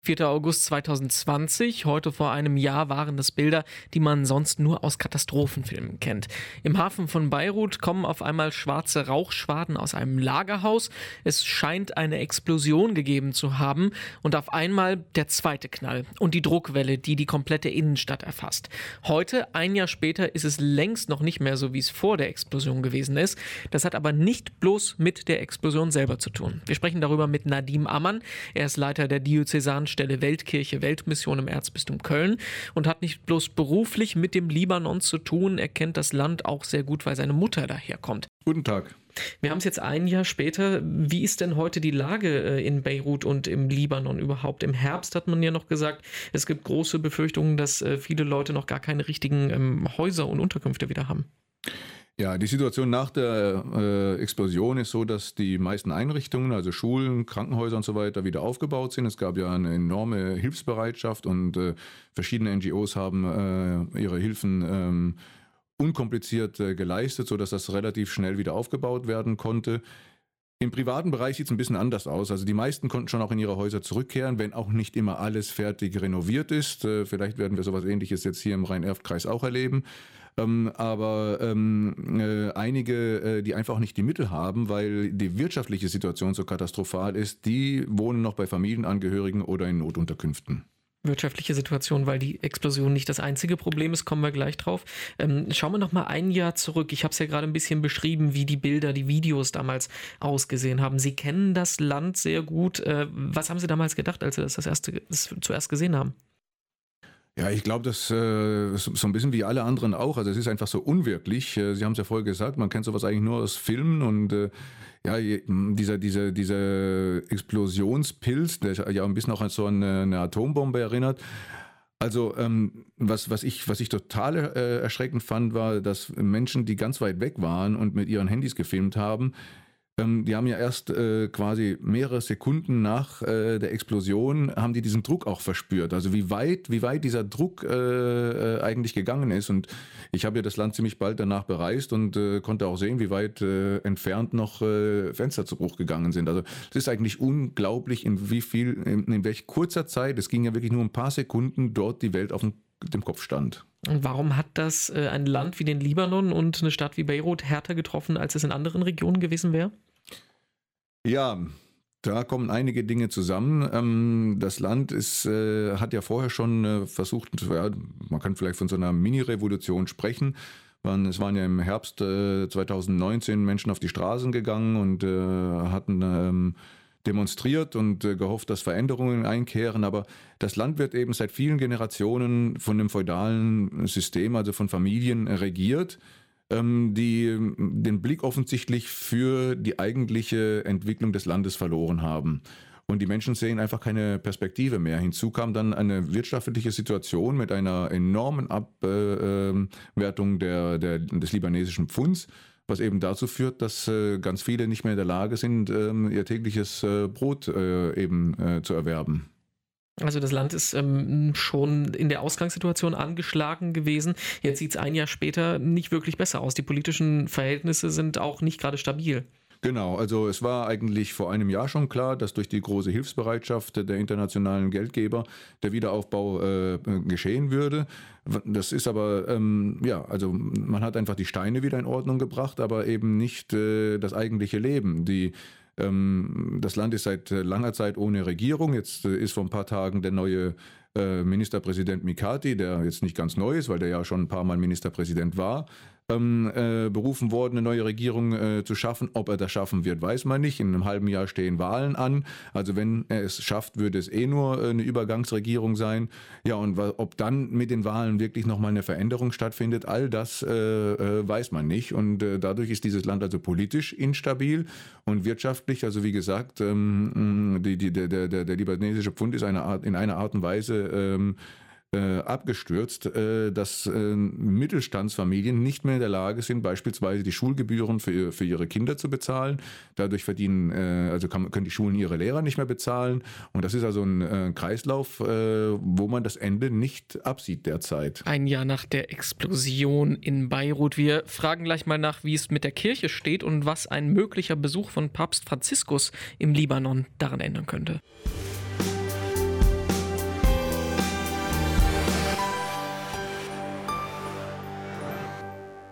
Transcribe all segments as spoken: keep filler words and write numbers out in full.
vierter August zweitausendzwanzig, heute vor einem Jahr, waren das Bilder, die man sonst nur aus Katastrophenfilmen kennt. Im Hafen von Beirut kommen auf einmal schwarze Rauchschwaden aus einem Lagerhaus. Es scheint eine Explosion gegeben zu haben und auf einmal der zweite Knall und die Druckwelle, die die komplette Innenstadt erfasst. Heute, ein Jahr später, ist es längst noch nicht mehr so, wie es vor der Explosion gewesen ist. Das hat aber nicht bloß mit der Explosion selber zu tun. Wir sprechen darüber mit Nadim Ammann. Er ist Leiter der Diözesanstelle Weltkirche Weltmission im Erzbistum Köln und hat nicht bloß beruflich mit dem Libanon zu tun, er kennt das Land auch sehr gut, weil seine Mutter daherkommt. Guten Tag. Wir haben es jetzt ein Jahr später. Wie ist denn heute die Lage in Beirut und im Libanon überhaupt? Im Herbst hat man ja noch gesagt, es gibt große Befürchtungen, dass viele Leute noch gar keine richtigen ähm, Häuser und Unterkünfte wieder haben. Ja, die Situation nach der äh, Explosion ist so, dass die meisten Einrichtungen, also Schulen, Krankenhäuser und so weiter, wieder aufgebaut sind. Es gab ja eine enorme Hilfsbereitschaft und äh, verschiedene N G Os haben äh, ihre Hilfen ähm, unkompliziert äh, geleistet, sodass das relativ schnell wieder aufgebaut werden konnte. Im privaten Bereich sieht es ein bisschen anders aus. Also die meisten konnten schon auch in ihre Häuser zurückkehren, wenn auch nicht immer alles fertig renoviert ist. Äh, vielleicht werden wir sowas Ähnliches jetzt hier im Rhein-Erft-Kreis auch erleben. Ähm, aber ähm, äh, einige, äh, die einfach nicht die Mittel haben, weil die wirtschaftliche Situation so katastrophal ist, die wohnen noch bei Familienangehörigen oder in Notunterkünften. Wirtschaftliche Situation, weil die Explosion nicht das einzige Problem ist, kommen wir gleich drauf. Ähm, schauen wir noch mal ein Jahr zurück. Ich habe es ja gerade ein bisschen beschrieben, wie die Bilder, die Videos damals ausgesehen haben. Sie kennen das Land sehr gut. Äh, was haben Sie damals gedacht, als Sie das, das, erste, das zuerst gesehen haben? Ja, ich glaube, das äh, ist so ein bisschen wie alle anderen auch. Also es ist einfach so unwirklich. Äh, Sie haben es ja vorher gesagt, man kennt sowas eigentlich nur aus Filmen und äh, ja, je, dieser, dieser, dieser Explosionspilz, der ja ein bisschen auch an so eine, eine Atombombe erinnert. Also ähm, was, was, ich, was ich total äh, erschreckend fand, war, dass Menschen, die ganz weit weg waren und mit ihren Handys gefilmt haben, die haben ja erst äh, quasi mehrere Sekunden nach äh, der Explosion haben die diesen Druck auch verspürt. Also wie weit, wie weit dieser Druck äh, äh, eigentlich gegangen ist. Und ich habe ja das Land ziemlich bald danach bereist und äh, konnte auch sehen, wie weit äh, entfernt noch äh, Fenster zu Bruch gegangen sind. Also es ist eigentlich unglaublich, in wie viel, in, in welch kurzer Zeit, es ging ja wirklich nur ein paar Sekunden, dort die Welt auf dem, dem Kopf stand. Und warum hat das äh, ein Land wie den Libanon und eine Stadt wie Beirut härter getroffen, als es in anderen Regionen gewesen wäre? Ja, da kommen einige Dinge zusammen. Das Land ist, äh, hat ja vorher schon versucht, ja, man kann vielleicht von so einer Mini-Revolution sprechen. Es waren ja im Herbst äh, zweitausendneunzehn Menschen auf die Straßen gegangen und äh, hatten ähm, demonstriert und äh, gehofft, dass Veränderungen einkehren. Aber das Land wird eben seit vielen Generationen von dem feudalen System, also von Familien, regiert, die den Blick offensichtlich für die eigentliche Entwicklung des Landes verloren haben. Und die Menschen sehen einfach keine Perspektive mehr. Hinzu kam dann eine wirtschaftliche Situation mit einer enormen Abwertung der, der, des libanesischen Pfunds, was eben dazu führt, dass ganz viele nicht mehr in der Lage sind, ihr tägliches Brot eben zu erwerben. Also das Land ist ähm, schon in der Ausgangssituation angeschlagen gewesen. Jetzt sieht es ein Jahr später nicht wirklich besser aus. Die politischen Verhältnisse sind auch nicht gerade stabil. Genau, also es war eigentlich vor einem Jahr schon klar, dass durch die große Hilfsbereitschaft der internationalen Geldgeber der Wiederaufbau äh, geschehen würde. Das ist aber, ähm, ja, also man hat einfach die Steine wieder in Ordnung gebracht, aber eben nicht äh, das eigentliche Leben. Die Das Land ist seit langer Zeit ohne Regierung. Jetzt ist vor ein paar Tagen der neue Ministerpräsident Mikati, der jetzt nicht ganz neu ist, weil der ja schon ein paar Mal Ministerpräsident war, ähm, äh, berufen worden, eine neue Regierung äh, zu schaffen. Ob er das schaffen wird, weiß man nicht. In einem halben Jahr stehen Wahlen an. Also wenn er es schafft, würde es eh nur eine Übergangsregierung sein. Ja, und ob dann mit den Wahlen wirklich nochmal eine Veränderung stattfindet, all das äh, äh, weiß man nicht. Und äh, dadurch ist dieses Land also politisch instabil und wirtschaftlich. Also wie gesagt, ähm, die, die, der, der, der libanesische Pfund ist eine Art, in einer Art und Weise ähm, äh, abgestürzt, äh, dass äh, Mittelstandsfamilien nicht mehr in der Lage sind, beispielsweise die Schulgebühren für, für ihre Kinder zu bezahlen. Dadurch verdienen, äh, also kann, können die Schulen ihre Lehrer nicht mehr bezahlen. Und das ist also ein äh, Kreislauf, äh, wo man das Ende nicht absieht derzeit. Ein Jahr nach der Explosion in Beirut. Wir fragen gleich mal nach, wie es mit der Kirche steht und was ein möglicher Besuch von Papst Franziskus im Libanon daran ändern könnte.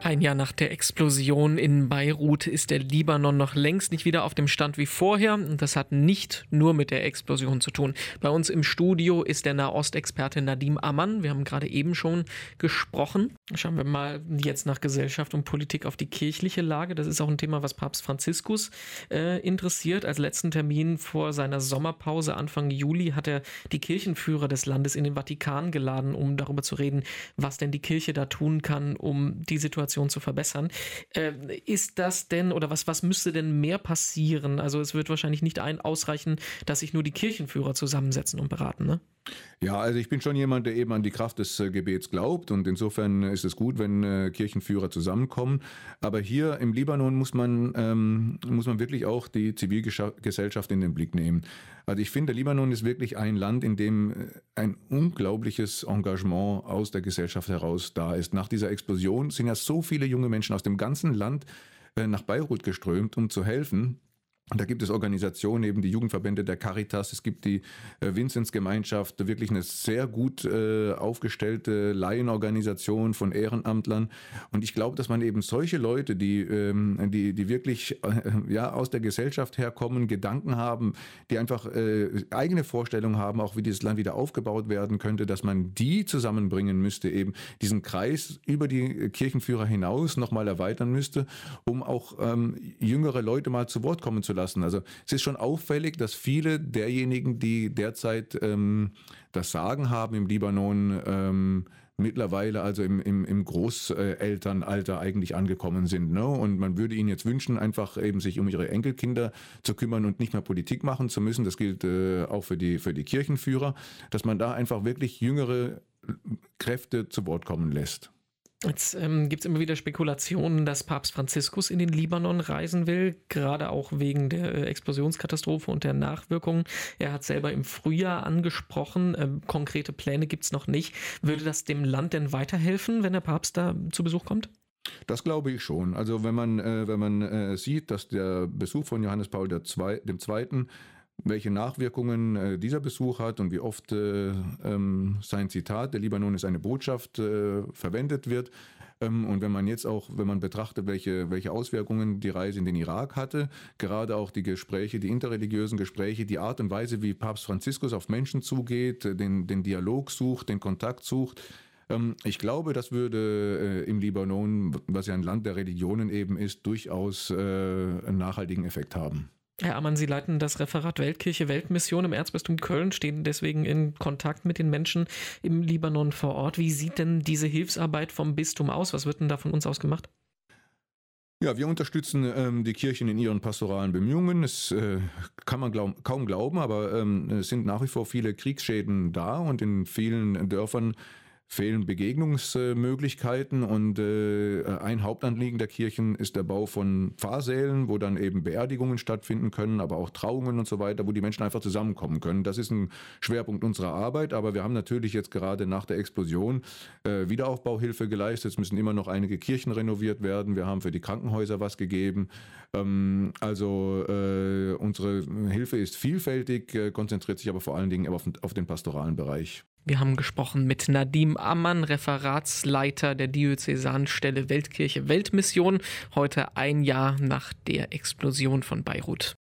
Ein Jahr nach der Explosion in Beirut ist der Libanon noch längst nicht wieder auf dem Stand wie vorher. Und das hat nicht nur mit der Explosion zu tun. Bei uns im Studio ist der Nahostexperte Nadim Ammann. Wir haben gerade eben schon gesprochen. Schauen wir mal jetzt nach Gesellschaft und Politik auf die kirchliche Lage. Das ist auch ein Thema, was Papst Franziskus äh, interessiert. Als letzten Termin vor seiner Sommerpause Anfang Juli hat er die Kirchenführer des Landes in den Vatikan geladen, um darüber zu reden, was denn die Kirche da tun kann, um die Situation zu verbessern. Äh, ist das denn, oder was, was müsste denn mehr passieren? Also es wird wahrscheinlich nicht ein ausreichen, dass sich nur die Kirchenführer zusammensetzen und beraten, ne? Ja, also ich bin schon jemand, der eben an die Kraft des äh, Gebets glaubt, und insofern ist es gut, wenn äh, Kirchenführer zusammenkommen. Aber hier im Libanon muss man, ähm, muss man wirklich auch die Zivilgesellschaft in den Blick nehmen. Also ich finde, der Libanon ist wirklich ein Land, in dem ein unglaubliches Engagement aus der Gesellschaft heraus da ist. Nach dieser Explosion sind ja so viele junge Menschen aus dem ganzen Land äh, nach Beirut geströmt, um zu helfen. Und da gibt es Organisationen, eben die Jugendverbände der Caritas, es gibt die äh, Vinzenz-Gemeinschaft, wirklich eine sehr gut äh, aufgestellte Laienorganisation von Ehrenamtlern. Und ich glaube, dass man eben solche Leute, die, ähm, die, die wirklich äh, ja, aus der Gesellschaft herkommen, Gedanken haben, die einfach äh, eigene Vorstellungen haben, auch wie dieses Land wieder aufgebaut werden könnte, dass man die zusammenbringen müsste, eben diesen Kreis über die Kirchenführer hinaus nochmal erweitern müsste, um auch ähm, jüngere Leute mal zu Wort kommen zu lassen. Also es ist schon auffällig, dass viele derjenigen, die derzeit ähm, das Sagen haben im Libanon, ähm, mittlerweile also im, im, im Großelternalter eigentlich angekommen sind. Ne? Und man würde ihnen jetzt wünschen, einfach eben sich um ihre Enkelkinder zu kümmern und nicht mehr Politik machen zu müssen. Das gilt äh, auch für die, für die Kirchenführer, dass man da einfach wirklich jüngere Kräfte zu Wort kommen lässt. Jetzt ähm, gibt es immer wieder Spekulationen, dass Papst Franziskus in den Libanon reisen will, gerade auch wegen der äh, Explosionskatastrophe und der Nachwirkungen. Er hat selber im Frühjahr angesprochen, ähm, konkrete Pläne gibt es noch nicht. Würde das dem Land denn weiterhelfen, wenn der Papst da zu Besuch kommt? Das glaube ich schon. Also wenn man, äh, wenn man äh, sieht, dass der Besuch von Johannes Paul der Zwei, dem Zweiten, welche Nachwirkungen äh, dieser Besuch hat und wie oft äh, ähm, sein Zitat, der Libanon ist eine Botschaft, äh, verwendet wird. Ähm, und wenn man jetzt auch, wenn man betrachtet, welche, welche Auswirkungen die Reise in den Irak hatte, gerade auch die Gespräche, die interreligiösen Gespräche, die Art und Weise, wie Papst Franziskus auf Menschen zugeht, den, den Dialog sucht, den Kontakt sucht. Ähm, ich glaube, das würde äh, im Libanon, was ja ein Land der Religionen eben ist, durchaus äh, einen nachhaltigen Effekt haben. Herr Ammann, Sie leiten das Referat Weltkirche Weltmission im Erzbistum Köln, stehen deswegen in Kontakt mit den Menschen im Libanon vor Ort. Wie sieht denn diese Hilfsarbeit vom Bistum aus? Was wird denn da von uns aus gemacht? Ja, wir unterstützen ähm, die Kirchen in ihren pastoralen Bemühungen. Es äh, kann man glaub, kaum glauben, aber ähm, es sind nach wie vor viele Kriegsschäden da, und in vielen Dörfern fehlen Begegnungsmöglichkeiten, und äh, ein Hauptanliegen der Kirchen ist der Bau von Pfarrsälen, wo dann eben Beerdigungen stattfinden können, aber auch Trauungen und so weiter, wo die Menschen einfach zusammenkommen können. Das ist ein Schwerpunkt unserer Arbeit, aber wir haben natürlich jetzt gerade nach der Explosion äh, Wiederaufbauhilfe geleistet. Es müssen immer noch einige Kirchen renoviert werden. Wir haben für die Krankenhäuser was gegeben. Ähm, also äh, unsere Hilfe ist vielfältig, äh, konzentriert sich aber vor allen Dingen auf, auf den pastoralen Bereich. Wir haben gesprochen mit Nadim Ammann, Referatsleiter der Diözesanstelle Weltkirche Weltmission, heute ein Jahr nach der Explosion von Beirut.